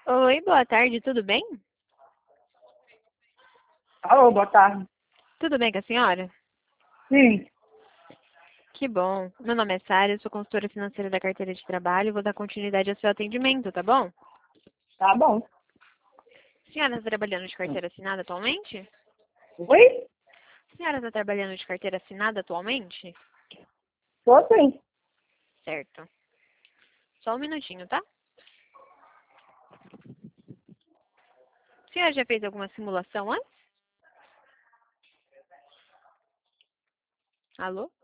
Oi, boa tarde, tudo bem? Alô, boa tarde. Tudo bem com a senhora? Sim, Que bom. Meu nome é Sara, eu sou consultora financeira da carteira de trabalho e vou dar continuidade ao seu atendimento, tá bom? tá bom. A senhora está trabalhando de carteira assinada atualmente? Oi? A senhora está trabalhando de carteira assinada atualmente? Tô sim. Certo. Só um minutinho, tá? A senhora já fez alguma simulação antes? Alô?